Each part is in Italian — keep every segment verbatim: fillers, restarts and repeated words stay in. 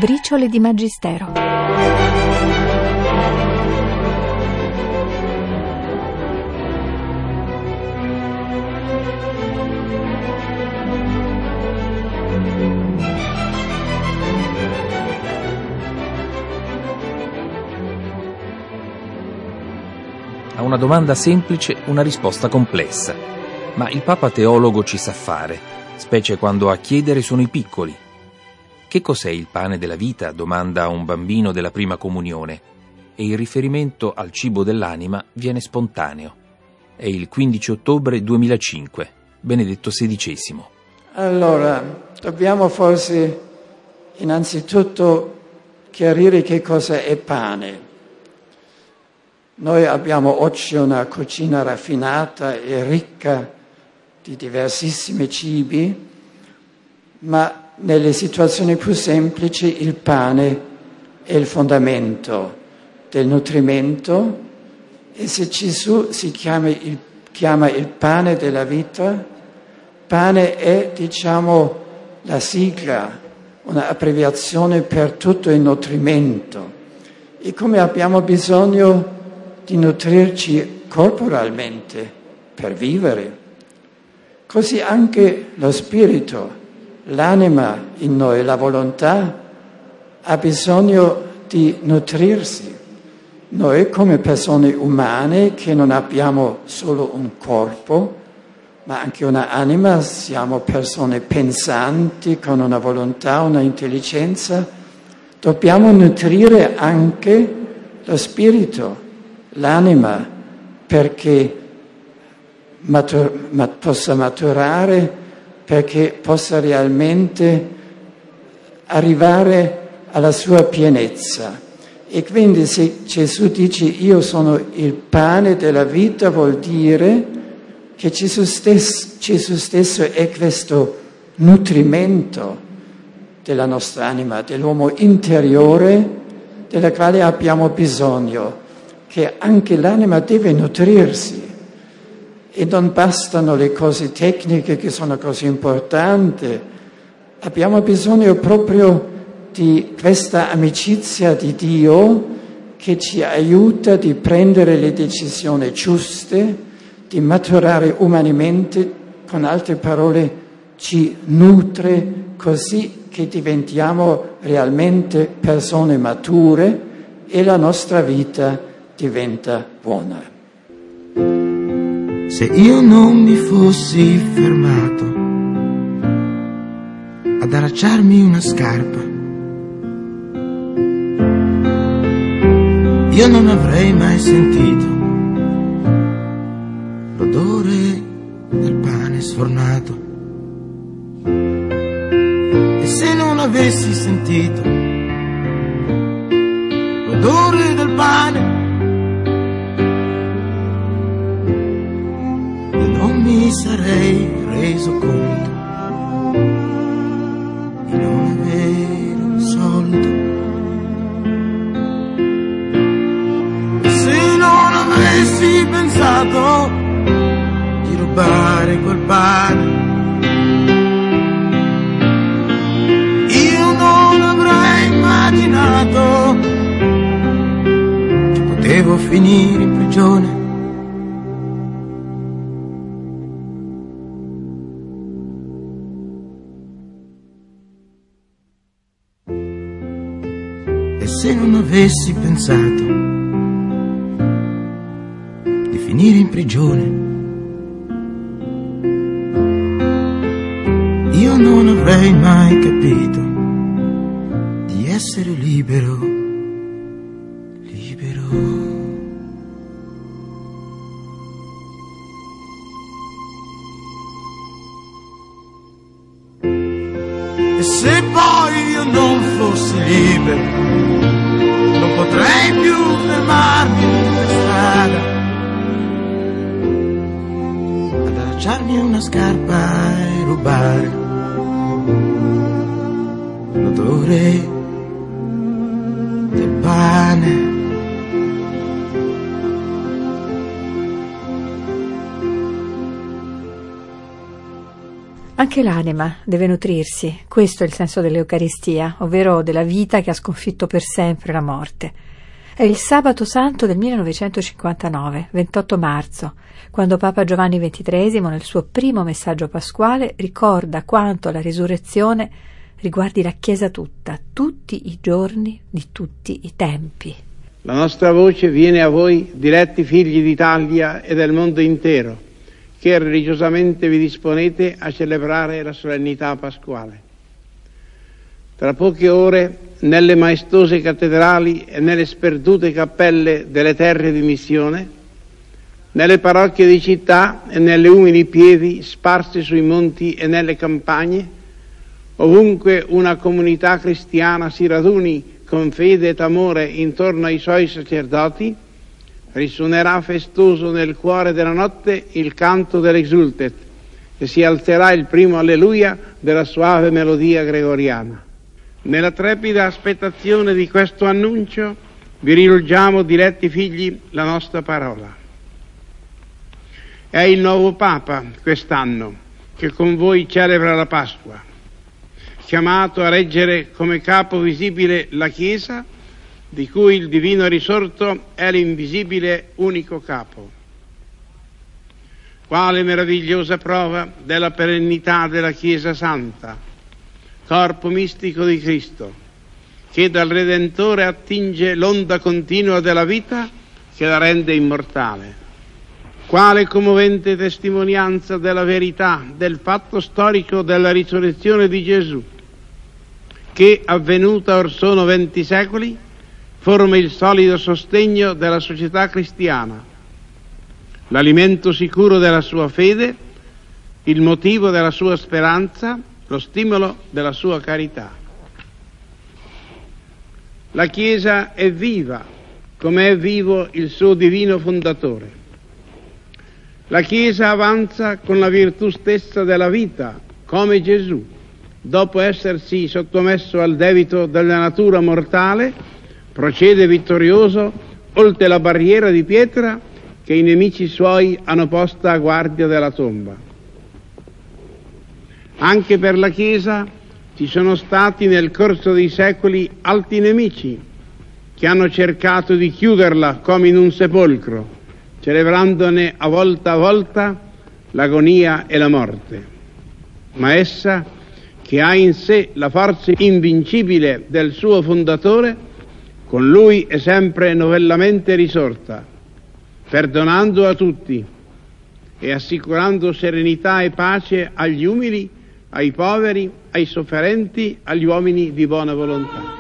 Briciole di Magistero. A una domanda semplice, una risposta complessa. Ma il Papa teologo ci sa fare, specie quando a chiedere sono i piccoli. Che cos'è il pane della vita? Domanda un bambino della prima comunione. E il riferimento al cibo dell'anima viene spontaneo. È il quindici ottobre duemilacinque, Benedetto sedicesimo. Allora, dobbiamo forse innanzitutto chiarire che cosa è pane. Noi abbiamo oggi una cucina raffinata e ricca di diversissimi cibi, ma nelle situazioni più semplici il pane è il fondamento del nutrimento e se Gesù si chiama il, chiama il pane della vita, pane è, diciamo, la sigla, una abbreviazione per tutto il nutrimento. E come abbiamo bisogno di nutrirci corporalmente per vivere, così anche lo spirito, l'anima in noi, la volontà, ha bisogno di nutrirsi. Noi come persone umane che non abbiamo solo un corpo, ma anche un'anima, siamo persone pensanti con una volontà, una intelligenza, dobbiamo nutrire anche lo spirito, l'anima, perché matur- ma- possa maturare, perché possa realmente arrivare alla sua pienezza. E quindi se Gesù dice io sono il pane della vita, vuol dire che Gesù stesso, Gesù stesso è questo nutrimento della nostra anima, dell'uomo interiore, della quale abbiamo bisogno, che anche l'anima deve nutrirsi. E non bastano le cose tecniche che sono così importanti, abbiamo bisogno proprio di questa amicizia di Dio che ci aiuta di prendere le decisioni giuste, di maturare umanamente, con altre parole ci nutre così che diventiamo realmente persone mature e la nostra vita diventa buona. Se io non mi fossi fermato ad allacciarmi una scarpa, io non avrei mai sentito l'odore del pane sfornato. E se non avessi sentito l'odore del pane, mi sarei reso conto di non avere un soldo. E se non avessi pensato di rubare quel pane, io non avrei immaginato che potevo finire in prigione. Se non avessi pensato di finire in prigione, io non avrei mai capito di essere libero, libero. E se poi io non fossi libero, non potrei più fermarmi per strada ad allacciarmi una scarpa e rubare l'odore del pane. Anche l'anima deve nutrirsi, questo è il senso dell'Eucaristia, ovvero della vita che ha sconfitto per sempre la morte. È il sabato santo del millenovecentocinquantanove, ventotto marzo, quando Papa Giovanni ventitreesimo nel suo primo messaggio pasquale ricorda quanto la risurrezione riguardi la Chiesa tutta, tutti i giorni di tutti i tempi. La nostra voce viene a voi, diletti figli d'Italia e del mondo intero, che religiosamente vi disponete a celebrare la solennità pasquale. Tra poche ore, nelle maestose cattedrali e nelle sperdute cappelle delle terre di missione, nelle parrocchie di città e nelle umili pievi sparse sui monti e nelle campagne, ovunque una comunità cristiana si raduni con fede ed amore intorno ai suoi sacerdoti, risuonerà festoso nel cuore della notte il canto dell'Exultet e si alzerà il primo alleluia della suave melodia gregoriana. Nella trepida aspettazione di questo annuncio vi rivolgiamo, diletti figli, la nostra parola. È il nuovo Papa quest'anno che con voi celebra la Pasqua, chiamato a reggere come capo visibile la Chiesa, di cui il divino risorto è l'invisibile unico capo. Quale meravigliosa prova della perennità della Chiesa Santa, corpo mistico di Cristo, che dal Redentore attinge l'onda continua della vita che la rende immortale. Quale commovente testimonianza della verità del fatto storico della risurrezione di Gesù, che, avvenuta or sono venti secoli, forma il solido sostegno della società cristiana, l'alimento sicuro della sua fede, il motivo della sua speranza, lo stimolo della sua carità. La Chiesa è viva, come è vivo il suo divino fondatore. La Chiesa avanza con la virtù stessa della vita, come Gesù, dopo essersi sottomesso al debito della natura mortale, procede vittorioso oltre la barriera di pietra che i nemici suoi hanno posta a guardia della tomba. Anche per la Chiesa ci sono stati nel corso dei secoli alti nemici che hanno cercato di chiuderla come in un sepolcro, celebrandone a volta a volta l'agonia e la morte. Ma essa, che ha in sé la forza invincibile del suo fondatore, con lui è sempre novellamente risorta, perdonando a tutti e assicurando serenità e pace agli umili, ai poveri, ai sofferenti, agli uomini di buona volontà.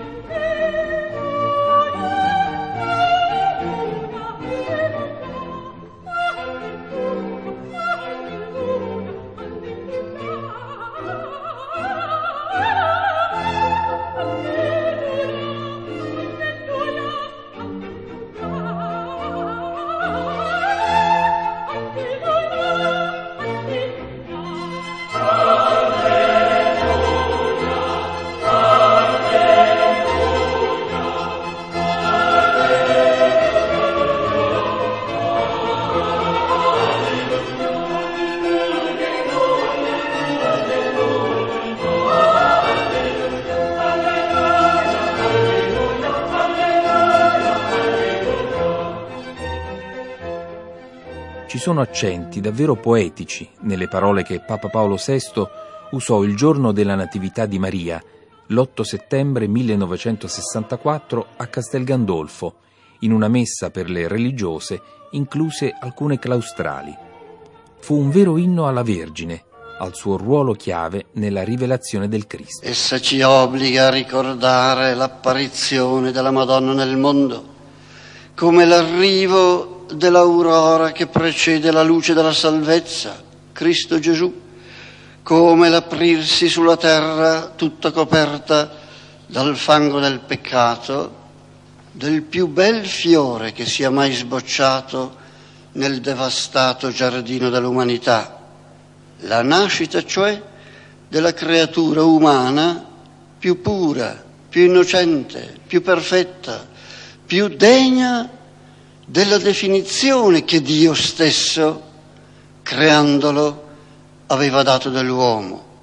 Ci sono accenti davvero poetici nelle parole che Papa Paolo sesto usò il giorno della Natività di Maria, l'otto settembre millenovecentosessantaquattro a Castel Gandolfo, in una messa per le religiose, incluse alcune claustrali. Fu un vero inno alla Vergine, al suo ruolo chiave nella rivelazione del Cristo. Essa ci obbliga a ricordare l'apparizione della Madonna nel mondo, come l'arrivo dell'aurora che precede la luce della salvezza, Cristo Gesù, come l'aprirsi sulla terra tutta coperta dal fango del peccato, del più bel fiore che sia mai sbocciato nel devastato giardino dell'umanità. La nascita, cioè, della creatura umana più pura, più innocente, più perfetta, più degna della definizione che Dio stesso, creandolo, aveva dato dell'uomo.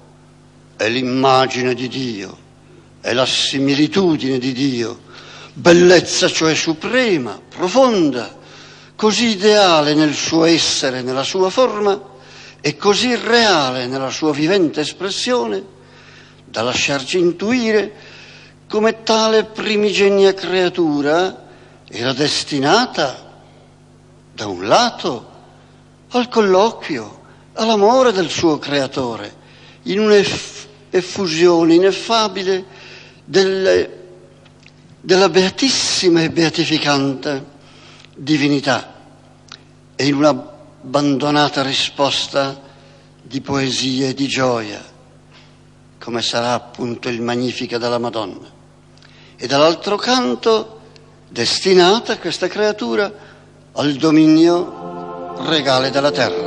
è l'immagine di Dio, è la similitudine di Dio, bellezza cioè suprema, profonda, così ideale nel suo essere, nella sua forma, e così reale nella sua vivente espressione, da lasciarci intuire come tale primigenia creatura era destinata, da un lato, al colloquio, all'amore del suo creatore, in un'effusione ineffabile delle, della beatissima e beatificante divinità, e in una abbandonata risposta di poesia e di gioia, come sarà appunto il Magnificat della Madonna. E dall'altro canto, destinata questa creatura al dominio regale della terra.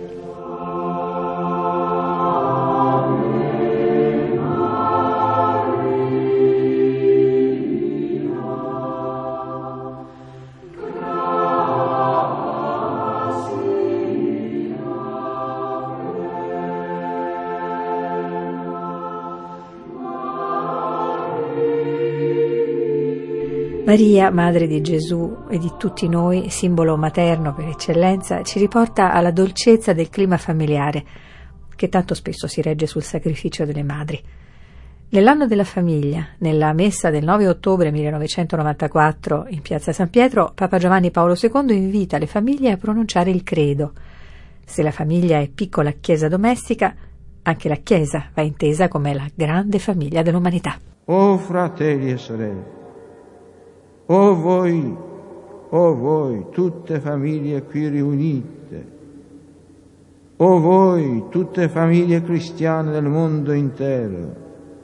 Maria, madre di Gesù e di tutti noi, simbolo materno per eccellenza, ci riporta alla dolcezza del clima familiare, che tanto spesso si regge sul sacrificio delle madri. Nell'anno della famiglia, nella messa del nove ottobre millenovecentonovantaquattro in piazza San Pietro, Papa Giovanni Paolo secondo invita le famiglie a pronunciare il credo. Se la famiglia è piccola chiesa domestica, anche la Chiesa va intesa come la grande famiglia dell'umanità. O fratelli e sorelle, o voi, o voi, tutte famiglie qui riunite, o voi, tutte famiglie cristiane del mondo intero,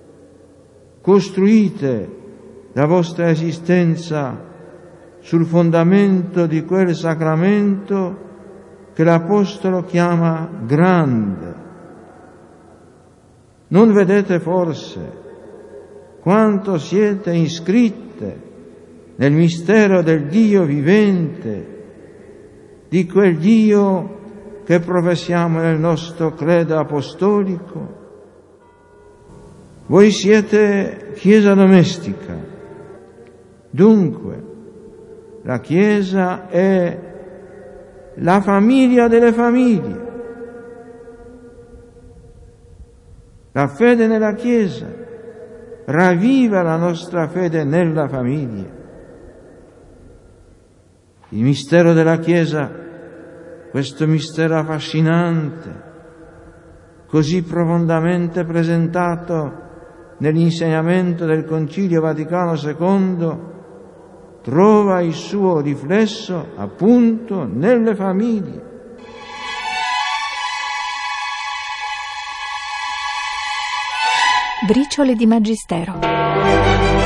costruite la vostra esistenza sul fondamento di quel sacramento che l'Apostolo chiama grande. Non vedete forse quanto siete iscritte nel mistero del Dio vivente, di quel Dio che professiamo nel nostro credo apostolico? Voi siete Chiesa domestica, dunque la Chiesa è la famiglia delle famiglie. La fede nella Chiesa ravviva la nostra fede nella famiglia. Il mistero della Chiesa, questo mistero affascinante, così profondamente presentato nell'insegnamento del Concilio Vaticano secondo, trova il suo riflesso appunto nelle famiglie. Briciole di Magistero.